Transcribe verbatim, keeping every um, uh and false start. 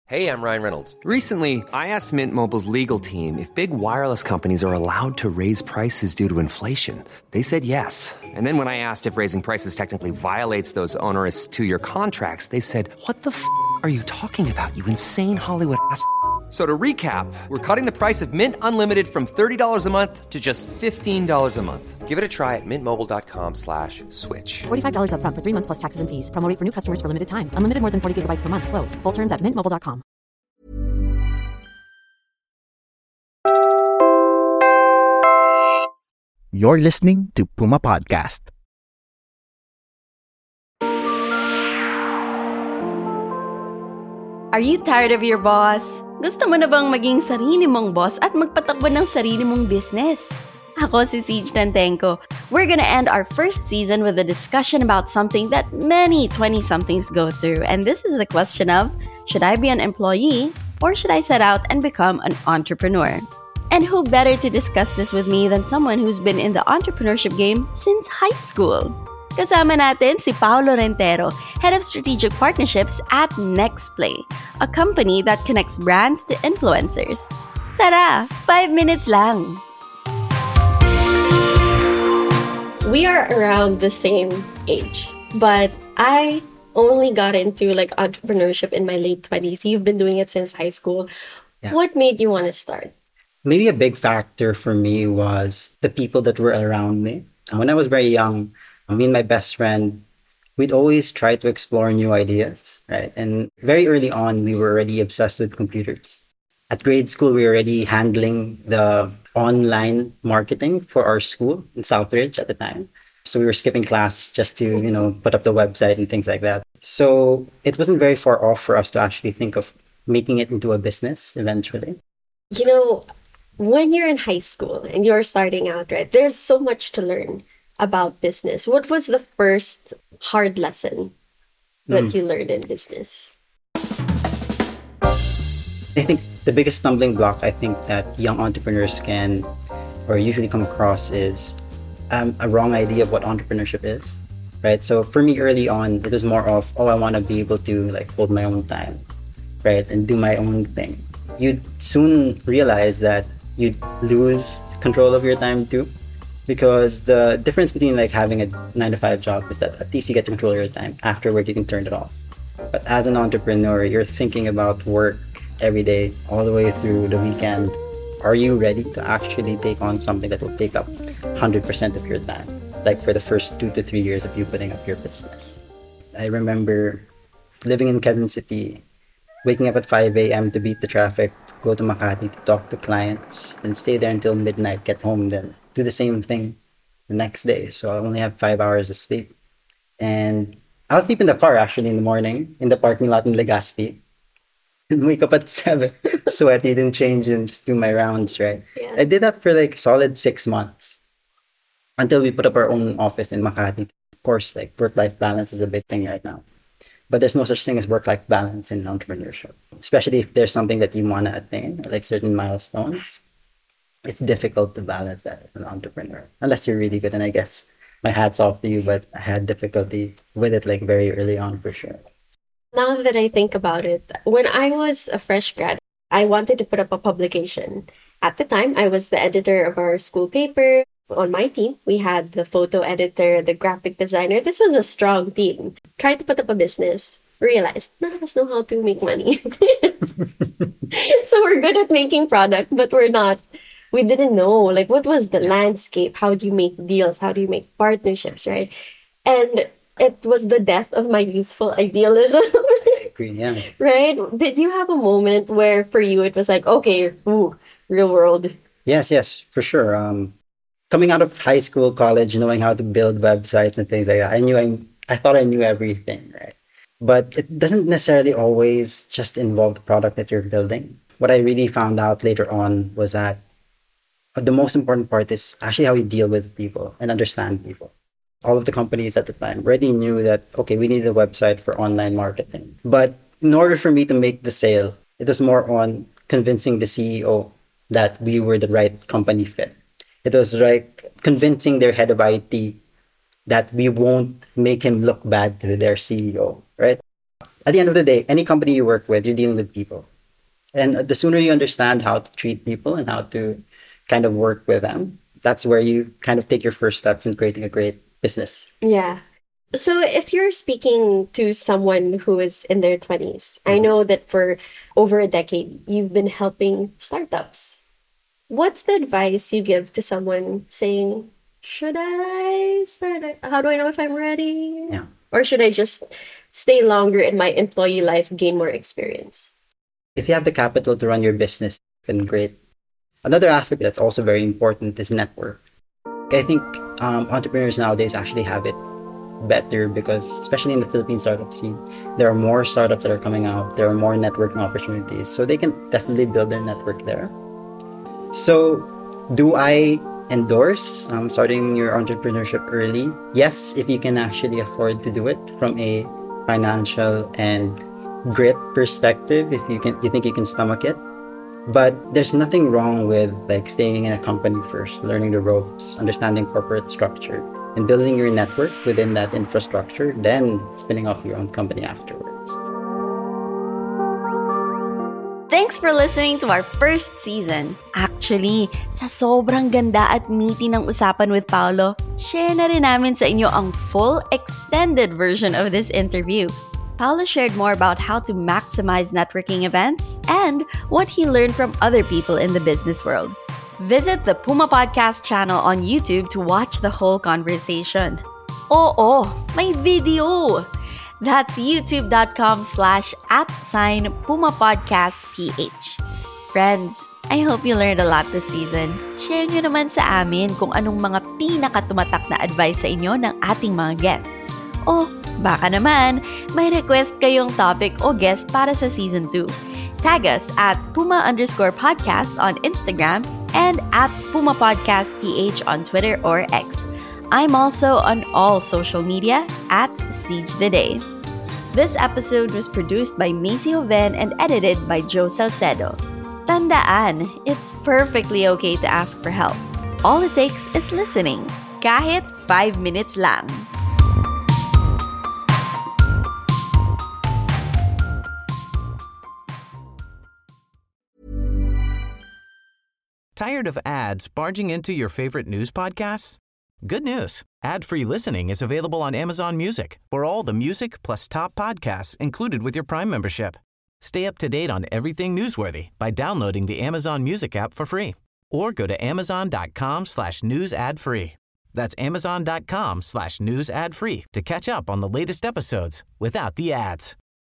Hey, I'm Ryan Reynolds. Recently, I asked Mint Mobile's legal team if big wireless companies are allowed to raise prices due to inflation. They said yes. And then when I asked if raising prices technically violates those onerous two-year contracts, they said, "What the f*** are you talking about, you insane Hollywood ass?" So to recap, we're cutting the price of Mint Unlimited from thirty dollars a month to just fifteen dollars a month. Give it a try at mintmobile.com slash switch. forty-five dollars up front for three months plus taxes and fees. Promo rate for new customers for limited time. Unlimited more than forty gigabytes per month. Slows full terms at mint mobile dot com. You're listening to Puma Podcast. Are you tired of your boss? Gusto mo na bang maging sarili mong boss at magpatakbo ng sarili mong business? Ako si Siege Tantenko. We're gonna end our first season with a discussion about something that many twenty-somethings go through. And this is the question of, should I be an employee or should I set out and become an entrepreneur? And who better to discuss this with me than someone who's been in the entrepreneurship game since high school? Kasama natin si Paolo Rentero, Head of Strategic Partnerships at NextPlay, a company that connects brands to influencers. Tara, five minutes lang! We are around the same age, but I only got into like entrepreneurship in my late twenties. You've been doing it since high school. Yeah. What made you want to start? Maybe a big factor for me was the people that were around me. When I was very young, me and my best friend, we'd always try to explore new ideas, right? And very early on, we were already obsessed with computers. At grade school, we were already handling the online marketing for our school in Southridge at the time. So we were skipping class just to, you know, put up the website and things like that. So it wasn't very far off for us to actually think of making it into a business eventually. You know, when you're in high school and you're starting out, right, there's so much to learn about business. What was the first hard lesson that mm. you learned in business? I think the biggest stumbling block I think that young entrepreneurs can or usually come across is um, a wrong idea of what entrepreneurship is, right? So for me early on, it was more of, oh, I want to be able to like hold my own time, right? And do my own thing. You'd soon realize that you'd lose control of your time too. Because the difference between like having a nine to five job is that at least you get to control your time. After work, you can turn it off. But as an entrepreneur, you're thinking about work every day, all the way through the weekend. Are you ready to actually take on something that will take up one hundred percent of your time? Like for the first two to three years of you putting up your business. I remember living in Quezon City, waking up at five a.m. to beat the traffic, go to Makati to talk to clients, then stay there until midnight, get home, then do the same thing the next day. So I only have five hours of sleep. And I'll sleep in the car actually in the morning, in the parking lot in Legazpi. And wake up at seven, sweaty, then change and just do my rounds, right? Yeah. I did that for like solid six months. Until we put up our own office in Makati. Of course, like work-life balance is a big thing right now. But there's no such thing as work-life balance in entrepreneurship. Especially if there's something that you want to attain, like certain milestones. It's difficult to balance that as an entrepreneur, unless you're really good. And I guess my hat's off to you, but I had difficulty with it like very early on for sure. Now that I think about it, when I was a fresh grad, I wanted to put up a publication. At the time, I was the editor of our school paper. On my team, we had the photo editor, the graphic designer. This was a strong team. Tried to put up a business. Realized none of us know how to make money. So we're good at making product, but we're not. We didn't know, like, what was the landscape? How do you make deals? How do you make partnerships, right? And it was the death of my youthful idealism. I agree, yeah. Right? Did you have a moment where for you it was like, okay, ooh, real world? Yes, yes, for sure. Um, coming out of high school, college, knowing how to build websites and things like that, I knew I, I thought I knew everything, right? But it doesn't necessarily always just involve the product that you're building. What I really found out later on was that the most important part is actually how you deal with people and understand people. All of the companies at the time already knew that, okay, we need a website for online marketing. But in order for me to make the sale, it was more on convincing the C E O that we were the right company fit. It was like convincing their head of I T that we won't make him look bad to their C E O, right? at the end of the day, any company you work with, you're dealing with people. And the sooner you understand how to treat people and how to kind of work with them, that's where you kind of take your first steps in creating a great business. Yeah. So if you're speaking to someone who is in their twenties, mm-hmm. I know that for over a decade, you've been helping startups. What's the advice you give to someone saying, should I start? A- How do I know if I'm ready? Yeah. Or should I just stay longer in my employee life, gain more experience? If you have the capital to run your business, then great. Another aspect that's also very important is network. I think um, entrepreneurs nowadays actually have it better because, especially in the Philippine startup scene, there are more startups that are coming out. There are more networking opportunities. So they can definitely build their network there. So do I endorse um, starting your entrepreneurship early? Yes, if you can actually afford to do it from a financial and grit perspective, if you can, you think you can stomach it. But there's nothing wrong with like staying in a company first, learning the ropes, understanding corporate structure, and building your network within that infrastructure, then spinning off your own company afterwards. Thanks for listening to our first season. Actually, sa sobrang ganda at meaty ng usapan with Paolo, share na rin namin sa inyo ang full extended version of this interview. Paolo shared more about how to maximize networking events and what he learned from other people in the business world. Visit the Puma Podcast channel on YouTube to watch the whole conversation. Oo, may video! That's youtube.com slash at sign Puma Podcast PH. Friends, I hope you learned a lot this season. Share nyo naman sa amin kung anong mga pinakatumatak na advice sa inyo ng ating mga guests. O baka naman, may request kayong topic o guest para sa Season two. Tag us at Puma underscore podcast on Instagram and at Puma Podcast PH on Twitter or X. I'm also on all social media at Siege the Day. This episode was produced by Macy Hoven and edited by Joe Salcedo. Tandaan, it's perfectly okay to ask for help. All it takes is listening. Kahit five minutes lang. Tired of ads barging into your favorite news podcasts? Good news. Ad-free listening is available on Amazon Music for all the music plus top podcasts included with your Prime membership. Stay up to date on everything newsworthy by downloading the Amazon Music app for free or go to amazon.com slash news ad free. That's amazon.com slash news ad free to catch up on the latest episodes without the ads.